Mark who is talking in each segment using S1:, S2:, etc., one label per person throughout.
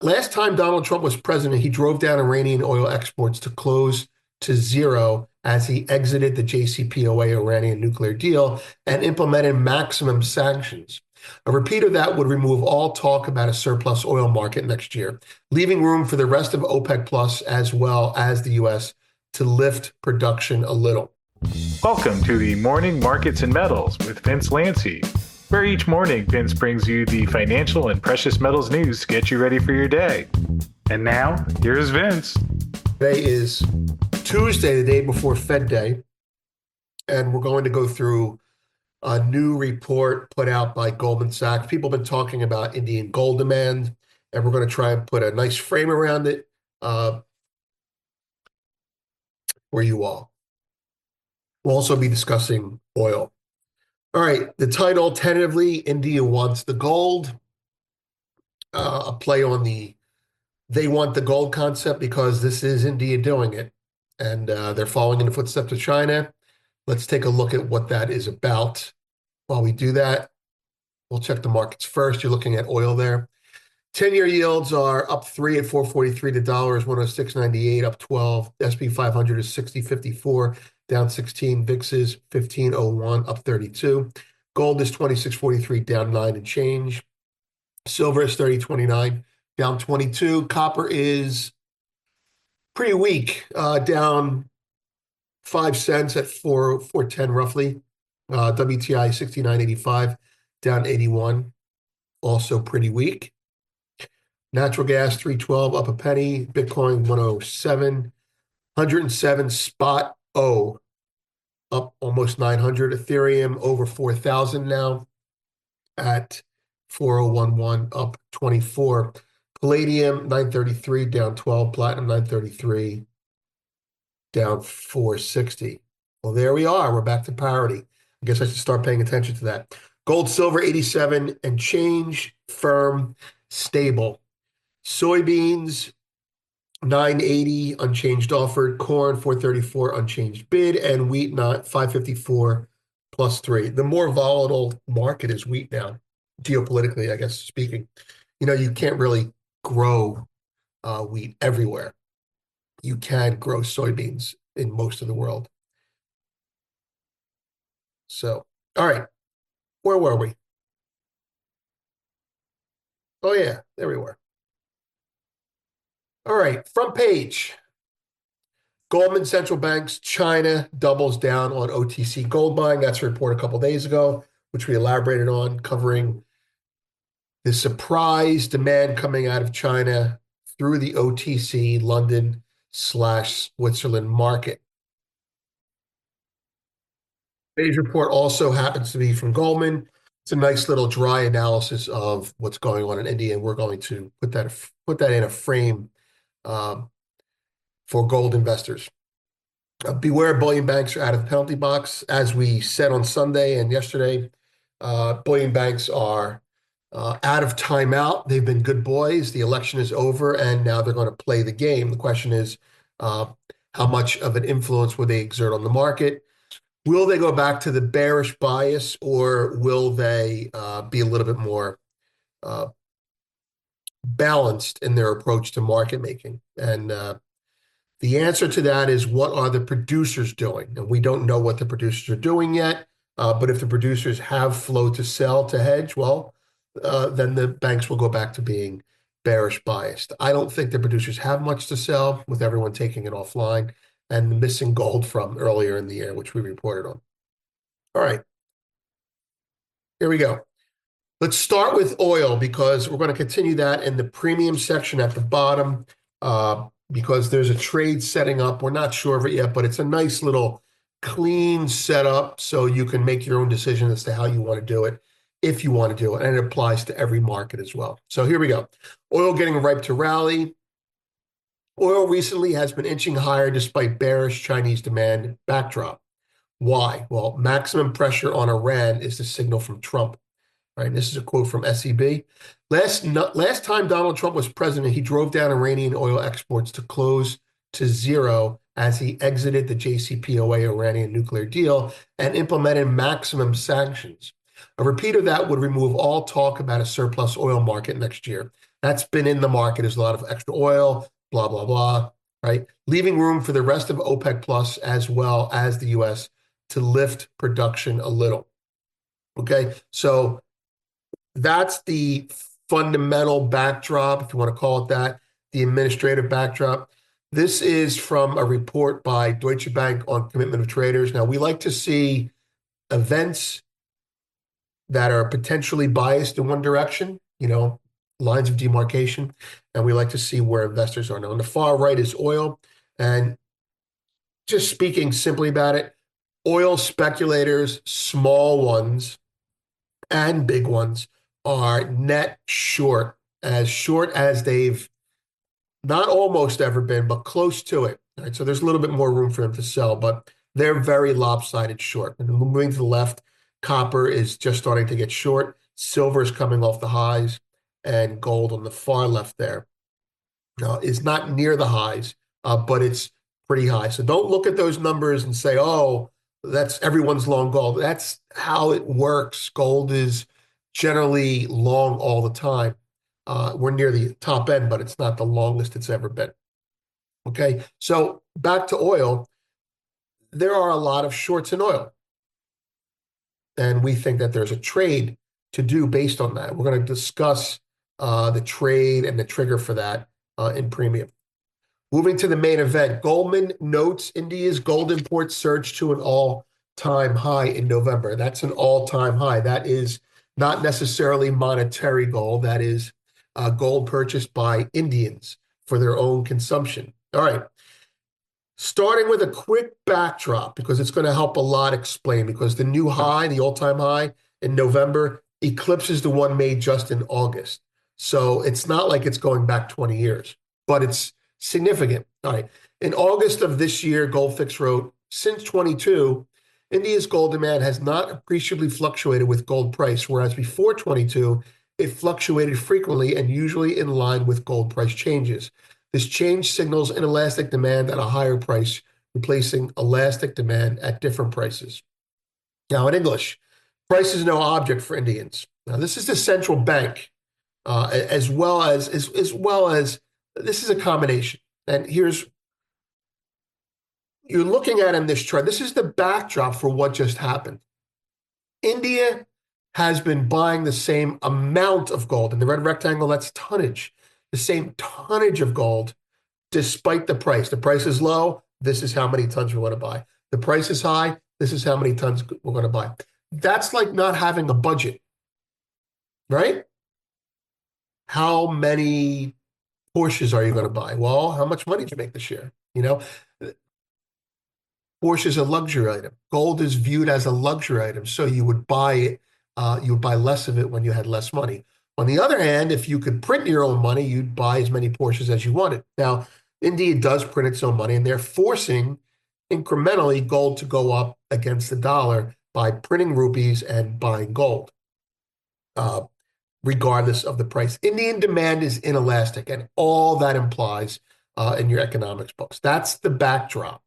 S1: Last time Donald Trump was president, he drove down Iranian oil exports to close to zero as he exited the JCPOA Iranian nuclear deal and implemented maximum sanctions. A repeat of that would remove all talk about a surplus oil market next year, leaving room for the rest of OPEC Plus as well as the U.S. to lift production a little.
S2: Welcome to the Morning Markets and Metals with Vince Lanci, where each morning Vince brings you the financial and precious metals news to get you ready for your day. And now, here's Vince.
S1: Today is Tuesday, the day before Fed Day, and we're going to go through a new report put out by Goldman Sachs. People have been talking about Indian gold demand, and we're going to try and put a nice frame around it for you all. We'll also be discussing oil. All right, the title, tentatively, India wants the gold. A play on the they want the gold concept because this is India doing it. And they're following in the footsteps of China. Let's take a look at what that is about. While we do that, we'll check the markets first. You're looking at oil there. 10-year yields are up 3 at 443. The dollar is 106.98, up 12. S&P 500 is 60.54, down 16. VIX is 15.01, up 32. Gold is 26.43, down 9 and change. Silver is 30.29, down 22. Copper is pretty weak, down 5 cents at 4.10 roughly. WTI 69.85, down 81, also pretty weak. Natural gas 312, up a penny. Bitcoin 107, 107 spot O, up almost 900. Ethereum over 4,000 now at 4011, up 24. Palladium 933, down 12. Platinum 933, down 460. Well, there we are. We're back to parity. I guess I should start paying attention to that. Gold, silver 87 and change, firm, stable. Soybeans 980 unchanged offered, corn 434 unchanged bid, and wheat not 554 plus 3. The more volatile market is wheat now, geopolitically, I guess speaking. You know, you can't really grow wheat everywhere. You can grow soybeans in most of the world. So, all right, where were we? Oh yeah, there we were. All right, front page. Goldman Central Bank's China doubles down on OTC gold buying. That's a report a couple days ago, which we elaborated on, covering the surprise demand coming out of China through the OTC London/Switzerland market. Today's report also happens to be from Goldman. It's a nice little dry analysis of what's going on in India, and we're going to put that in a frame for gold investors. Beware, bullion banks are out of the penalty box. As we said on Sunday and yesterday, bullion banks are out of timeout. They've been good boys. The election is over, and now they're going to play the game. The question is, how much of an influence will they exert on the market? Will they go back to the bearish bias, or will they be a little bit more balanced in their approach to market making? And the answer to that is, what are the producers doing? And we don't know what the producers are doing yet, but if the producers have flow to sell, to hedge, well, then the banks will go back to being bearish biased. I don't think the producers have much to sell, with everyone taking it offline and the missing gold from earlier in the year, which we reported on. All right, here we go. Let's start with oil, because we're going to continue that in the premium section at the bottom, because there's a trade setting up. We're not sure of it yet, but it's a nice little clean setup, so you can make your own decision as to how you want to do it, if you want to do it, and it applies to every market as well. So here we go. Oil getting ripe to rally. Oil recently has been inching higher despite bearish Chinese demand backdrop. Why? Well, maximum pressure on Iran is the signal from Trump. Right, this is a quote from SEB. Last time Donald Trump was president, he drove down Iranian oil exports to close to zero as he exited the JCPOA Iranian nuclear deal and implemented maximum sanctions. A repeat of that would remove all talk about a surplus oil market next year, That's been in the market. There's a lot of extra oil, blah, blah, blah, right? Leaving room for the rest of OPEC Plus as well as the U.S. to lift production a little. Okay, so that's the fundamental backdrop, if you want to call it that, the administrative backdrop. This is from a report by Deutsche Bank on commitment of traders. Now, we like to see events that are potentially biased in one direction, lines of demarcation, and we like to see where investors are. Now, on the far right is oil, and just speaking simply about it, oil speculators, small ones and big ones, are net short as they've not almost ever been, but close to it. All right, so there's a little bit more room for them to sell, but they're very lopsided short. And moving to the left, copper is just starting to get short. Silver is coming off the highs, and gold on the far left there is not near the highs, but it's pretty high. So don't look at those numbers and say, oh, that's everyone's long gold. That's how it works. Gold is generally long all the time. We're near the top end, but it's not the longest it's ever been. Okay, so back to oil. There are a lot of shorts in oil, and we think that there's a trade to do based on that. We're going to discuss the trade and the trigger for that in premium. Moving to the main event, Goldman notes India's gold imports surged to an all-time high in November. That's an all-time high. That is not necessarily monetary gold. That is gold purchased by Indians for their own consumption. All right. Starting with a quick backdrop, because it's going to help a lot explain, because the new high, the all-time high in November, eclipses the one made just in August. So it's not like it's going back 20 years, but it's significant. All right. In August of this year, GoldFix wrote, since 22, India's gold demand has not appreciably fluctuated with gold price, whereas before 22, it fluctuated frequently and usually in line with gold price changes. This change signals inelastic demand at a higher price, replacing elastic demand at different prices. Now, in English, price is no object for Indians. Now, this is the central bank, as well as this is a combination. And you're looking at in this chart. This is the backdrop for what just happened. India has been buying the same amount of gold. In the red rectangle, that's tonnage. The same tonnage of gold, despite the price. The price is low. This is how many tons we're going to buy. The price is high. This is how many tons we're going to buy. That's like not having a budget, right? How many Porsches are you going to buy? Well, how much money did you make this year? Porsche is a luxury item. Gold is viewed as a luxury item, so you would buy it. You would buy less of it when you had less money. On the other hand, if you could print your own money, you'd buy as many Porsches as you wanted. Now, India does print its own money, and they're forcing incrementally gold to go up against the dollar by printing rupees and buying gold, regardless of the price. Indian demand is inelastic, and all that implies in your economics books. That's the backdrop.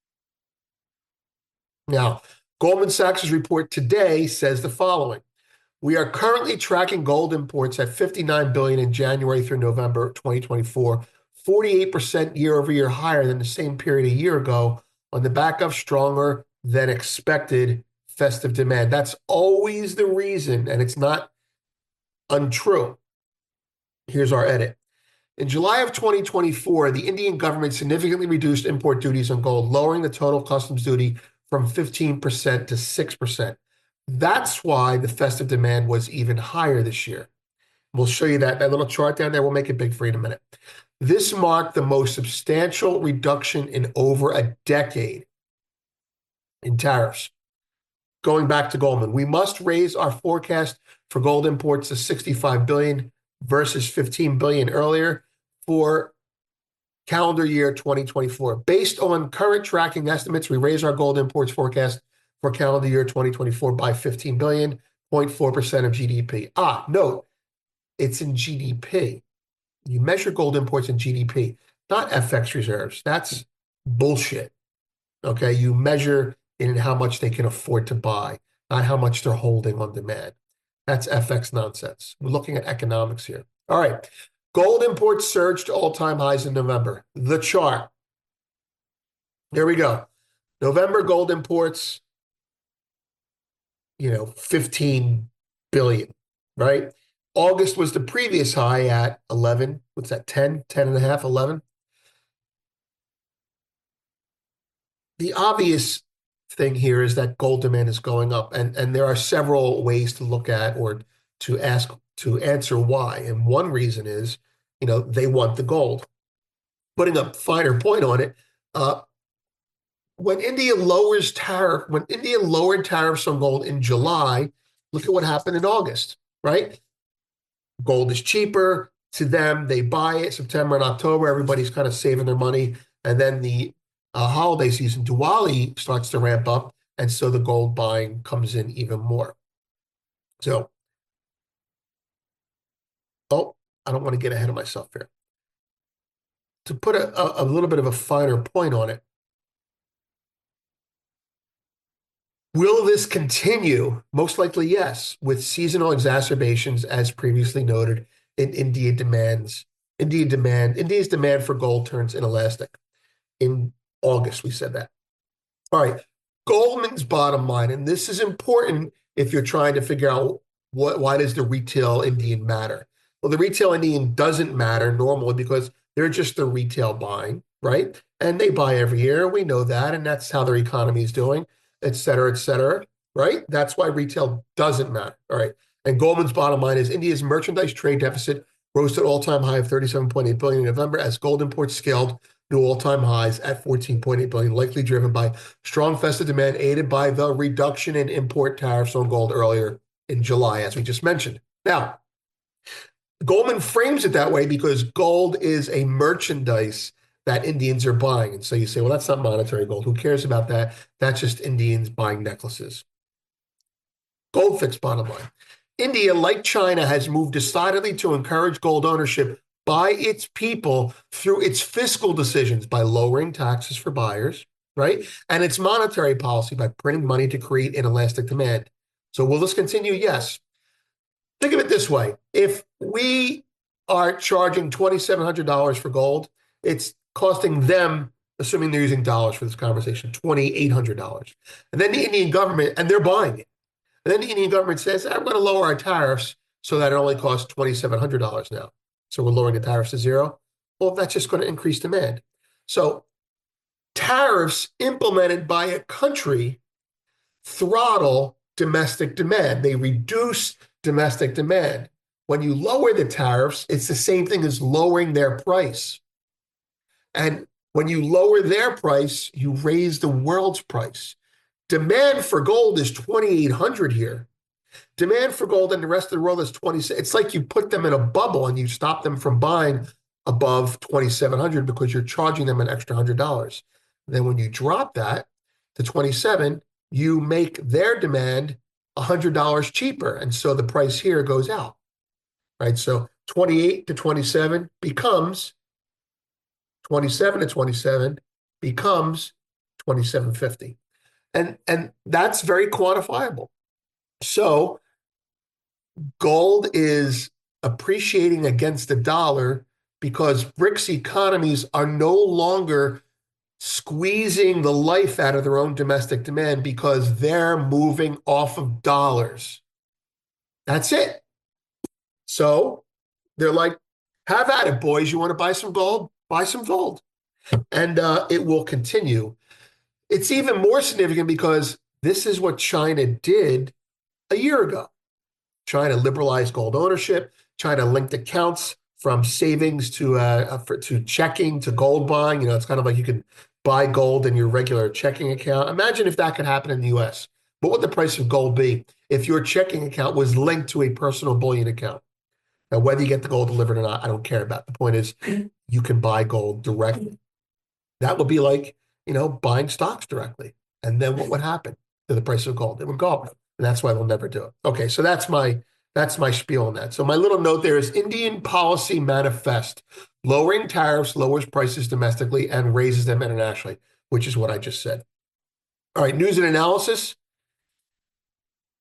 S1: Now, Goldman Sachs' report today says the following. We are currently tracking gold imports at $59 billion in January through November 2024, 48% year-over-year higher than the same period a year ago on the back of stronger than expected festive demand. That's always the reason, and it's not untrue. Here's our edit. In July of 2024, the Indian government significantly reduced import duties on gold, lowering the total customs duty from 15% to 6%. That's why the festive demand was even higher this year. We'll show you that little chart down there. We'll make it big for you in a minute. This marked the most substantial reduction in over a decade in tariffs. Going back to Goldman, we must raise our forecast for gold imports to $65 billion versus $15 billion earlier for calendar year 2024. Based on current tracking estimates, we raise our gold imports forecast for calendar year 2024 by $15 billion, 0.4% of GDP. Note, it's in GDP. You measure gold imports in GDP, not FX reserves. That's bullshit. Okay, you measure in how much they can afford to buy, not how much they're holding on demand. That's FX nonsense. We're looking at economics here. All right. Gold imports surged to all-time highs in November. The chart. There we go. November gold imports, 15 billion, right? August was the previous high at 11. What's that, 10, 10 and a half, 11? The obvious thing here is that gold demand is going up, and there are several ways to look at or to answer why. And one reason is, they want the gold. Putting a finer point on it, when India lowered tariffs on gold in July, look at what happened in August, right? Gold is cheaper to them. They buy it September and October. Everybody's kind of saving their money. And then the holiday season, Diwali, starts to ramp up. And so the gold buying comes in even more. So, I don't want to get ahead of myself here. To put a little bit of a finer point on it, will this continue? Most likely, yes, with seasonal exacerbations, as previously noted, in India's demand for gold turns inelastic. In August, we said that. All right, Goldman's bottom line, and this is important if you're trying to figure out why does the retail Indian matter? Well, the retail Indian doesn't matter normally because they're just the retail buying, right? And they buy every year. We know that, and that's how their economy is doing, et cetera, right? That's why retail doesn't matter. All right. And Goldman's bottom line is India's merchandise trade deficit rose to an all-time high of 37.8 billion in November as gold imports scaled new all-time highs at 14.8 billion, likely driven by strong festive demand aided by the reduction in import tariffs on gold earlier in July, as we just mentioned. Now, Goldman frames it that way because gold is a merchandise that Indians are buying. And so you say, well, that's not monetary gold. Who cares about that? That's just Indians buying necklaces. Goldfix bottom line. India, like China, has moved decidedly to encourage gold ownership by its people through its fiscal decisions by lowering taxes for buyers, right? And its monetary policy by printing money to create inelastic demand. So will this continue? Yes. Think of it this way. If we are charging $2,700 for gold, it's costing them, assuming they're using dollars for this conversation, $2,800. And then the Indian government, and they're buying it. And then the Indian government says, I'm going to lower our tariffs so that it only costs $2,700 now. So we're lowering the tariffs to zero. Well, that's just going to increase demand. So tariffs implemented by a country throttle domestic demand. They reduce domestic demand. When you lower the tariffs, it's the same thing as lowering their price. And when you lower their price, you raise the world's price. Demand for gold is 2,800 here. Demand for gold in the rest of the world is 26. It's like you put them in a bubble and you stop them from buying above 2,700 because you're charging them an extra $100. Then when you drop that to 27, you make their demand $100 cheaper. And so the price here goes out, right? So 28 to 27 becomes 27 to 27 becomes 2750. And that's very quantifiable. So gold is appreciating against the dollar because BRICS economies are no longer squeezing the life out of their own domestic demand because they're moving off of dollars. That's it. So they're like, have at it, boys. You want to buy some gold? Buy some gold. And it will continue. It's even more significant because this is what China did a year ago. China liberalized gold ownership. China linked accounts from savings to checking to gold buying. It's kind of like you can buy gold in your regular checking account. Imagine if that could happen in the U.S. What would the price of gold be if your checking account was linked to a personal bullion account? Now, whether you get the gold delivered or not, I don't care about. The point is you can buy gold directly. That would be like, buying stocks directly. And then what would happen to the price of gold? It would go up. And that's why they'll never do it. Okay, so that's my spiel on that. So my little note there is Indian policy manifest. Lowering tariffs lowers prices domestically and raises them internationally, which is what I just said. All right, news and analysis.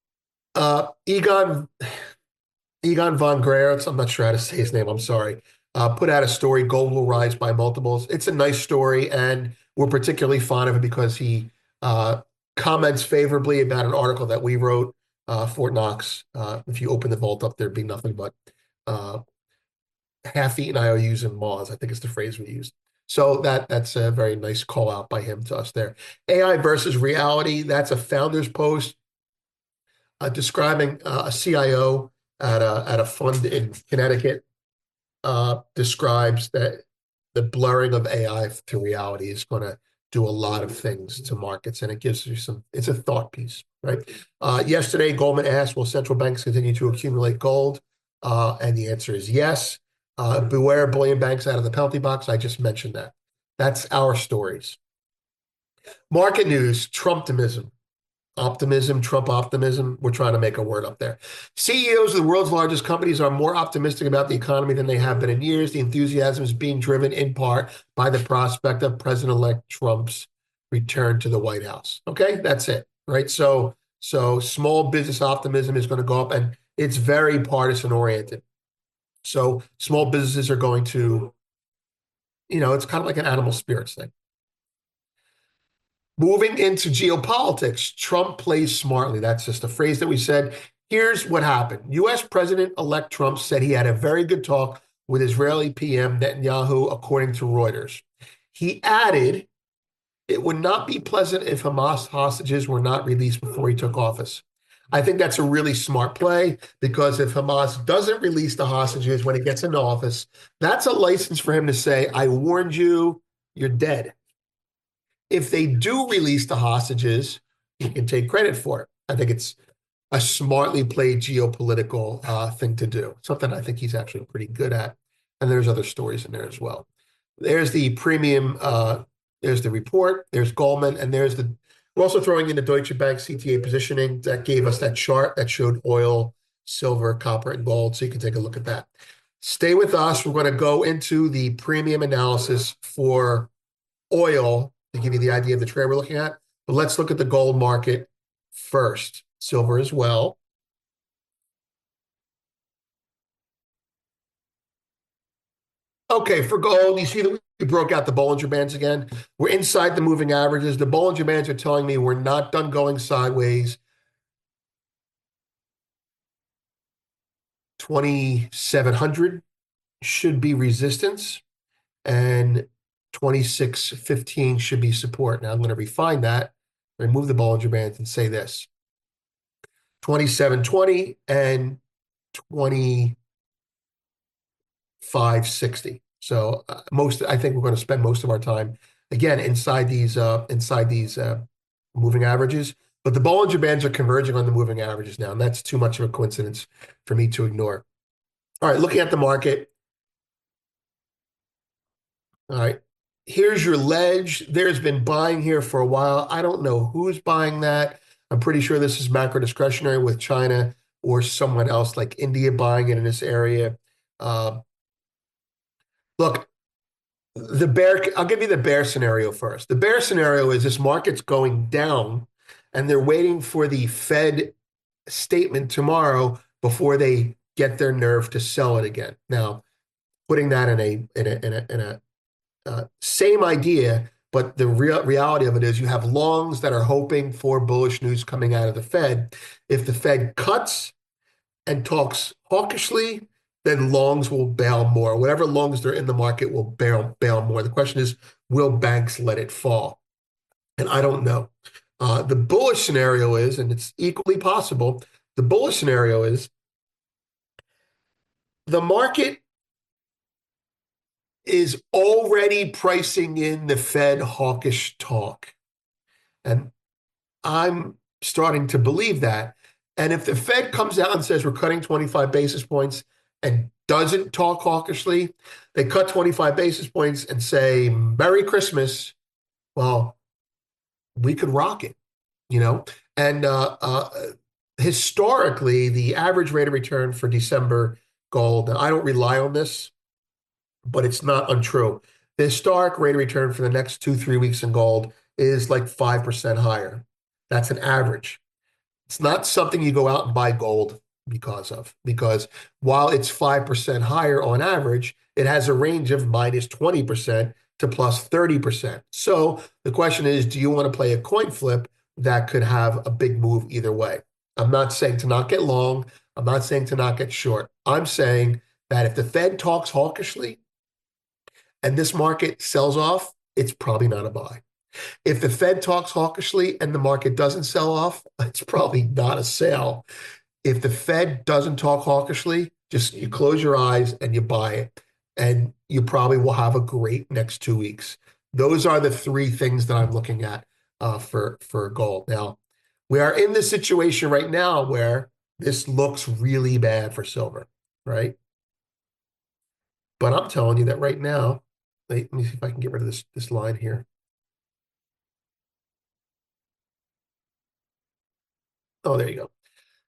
S1: Egon von Greyerz, I'm not sure how to say his name, I'm sorry. put out a story, Gold Will Rise by Multiples. It's a nice story, and we're particularly fond of it because he comments favorably about an article that we wrote, Fort Knox. If you open the vault up, there'd be nothing but half-eaten IOUs and maws, I think is the phrase we used. So that's a very nice call out by him to us there. AI versus reality, that's a founder's post describing a CIO at a fund in Connecticut describes that the blurring of AI to reality is going to do a lot of things to markets, and it gives you it's a thought piece, right? Yesterday, Goldman asked, will central banks continue to accumulate gold? And the answer is yes. Beware bullion banks out of the penalty box. I just mentioned that. That's our stories. Market news, Trumpism. Optimism, Trump optimism. We're trying to make a word up there. CEOs of the world's largest companies are more optimistic about the economy than they have been in years. The enthusiasm is being driven in part by the prospect of President-elect Trump's return to the White House. Okay, that's it, right? So small business optimism is going to go up, and it's very partisan oriented. So small businesses are going to, it's kind of like an animal spirits thing. Moving into geopolitics, Trump plays smartly. That's just a phrase that we said. Here's what happened. U.S. President-elect Trump said he had a very good talk with Israeli PM Netanyahu, according to Reuters. He added, it would not be pleasant if Hamas hostages were not released before he took office. I think that's a really smart play, because if Hamas doesn't release the hostages when he gets into office, that's a license for him to say, I warned you, you're dead. If they do release the hostages, he can take credit for it. I think it's a smartly played geopolitical thing to do, something I think he's actually pretty good at. And there's other stories in there as well. There's the premium, there's the report, there's Goldman, and we're also throwing in the Deutsche Bank CTA positioning that gave us that chart that showed oil, silver, copper, and gold. So you can take a look at that. Stay with us. We're going to go into the premium analysis for oil to give you the idea of the trade we're looking at. But let's look at the gold market first. Silver as well. Okay, for gold, you see that we broke out the Bollinger Bands again. We're inside the moving averages. The Bollinger Bands are telling me we're not done going sideways. 2,700 should be resistance, and 2615 should be support. Now I'm going to refine that, remove the Bollinger Bands, and say this. 2720 and 2560. So I think we're going to spend most of our time again inside these moving averages. But the Bollinger Bands are converging on the moving averages now, and that's too much of a coincidence for me to ignore. All right, looking at the market. All right, here's your ledge. There's been buying here for a while. I don't know who's buying that. I'm pretty sure this is macro discretionary with China or someone else like India buying it in this area. Look, I'll give you the bear scenario first. The bear scenario is this market's going down, and they're waiting for the Fed statement tomorrow before they get their nerve to sell it again. Now, putting that in a same idea, but the reality of it is you have longs that are hoping for bullish news coming out of the Fed. If the Fed cuts and talks hawkishly, then longs will bail more. Whatever longs they're in the market will bail more. The question is, will banks let it fall? And I don't know. The bullish scenario is, and it's equally possible, the bullish scenario is the market is already pricing in the Fed hawkish talk. And I'm starting to believe that. And if the Fed comes out and says we're cutting 25 basis points and doesn't talk hawkishly, they cut 25 basis points and say, Merry Christmas, well, we could rock it, And historically, the average rate of return for December gold, and I don't rely on this, but it's not untrue. The historic rate of return for the next 2-3 weeks in gold is like 5% higher. That's an average. It's not something you go out and buy gold because while it's 5% higher on average, It has a range of minus 20% to plus 30%. So the question is, do you want to play a coin flip that could have a big move either way? I'm not saying to not get long. I'm not saying to not get short. I'm saying that if the Fed talks hawkishly and this market sells off, it's probably not a buy. If the Fed talks hawkishly and the market doesn't sell off, it's probably not a sell. If the Fed doesn't talk hawkishly, just you close your eyes and you buy it, and you probably will have a great next 2 weeks. Those are the three things that I'm looking at for gold. Now, we are in this situation right now where this looks really bad for silver, right? But I'm telling you that right now, let me see if I can get rid of this line here. Oh, there you go.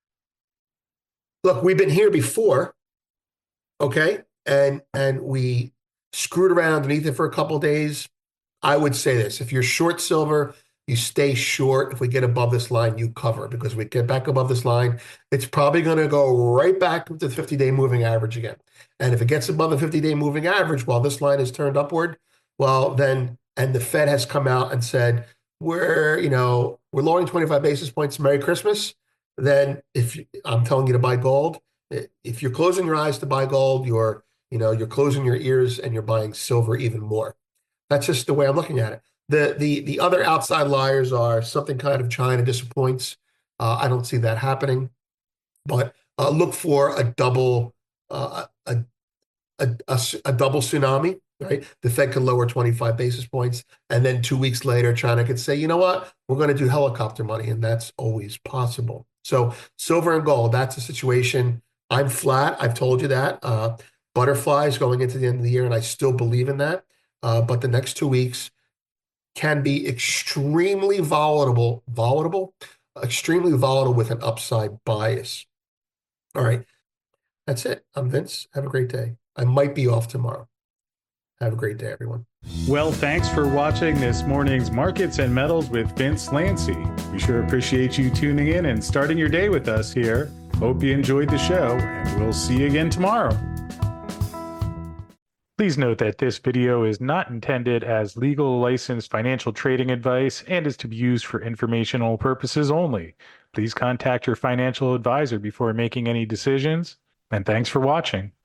S1: Look, we've been here before, okay? And we screwed around underneath it for a couple of days. I would say this: if you're short silver, you stay short. If we get above this line, you cover, because we get back above this line, it's probably going to go right back to the 50-day moving average again. And if it gets above the 50-day moving average while this line is turned upward, well, then, and the Fed has come out and said, we're lowering 25 basis points, Merry Christmas, then if I'm telling you to buy gold, if you're closing your eyes to buy gold, you're closing your ears and you're buying silver even more. That's just the way I'm looking at it. The other outside liars are something kind of China disappoints. I don't see that happening, but look for a double tsunami, right? The Fed could lower 25 basis points, and then 2 weeks later, China could say, you know what, we're going to do helicopter money, and that's always possible. So silver and gold, that's a situation. I'm flat. I've told you that. Butterflies going into the end of the year, and I still believe in that. But the next 2 weeks can be extremely volatile with an upside bias. All right. That's it. I'm Vince. Have a great day. I might be off tomorrow. Have a great day, everyone.
S2: Well, thanks for watching this morning's Markets and Metals with Vince Lanci. We sure appreciate you tuning in and starting your day with us here. Hope you enjoyed the show, and we'll see you again tomorrow. Please note that this video is not intended as legal licensed financial trading advice and is to be used for informational purposes only. Please contact your financial advisor before making any decisions, and thanks for watching.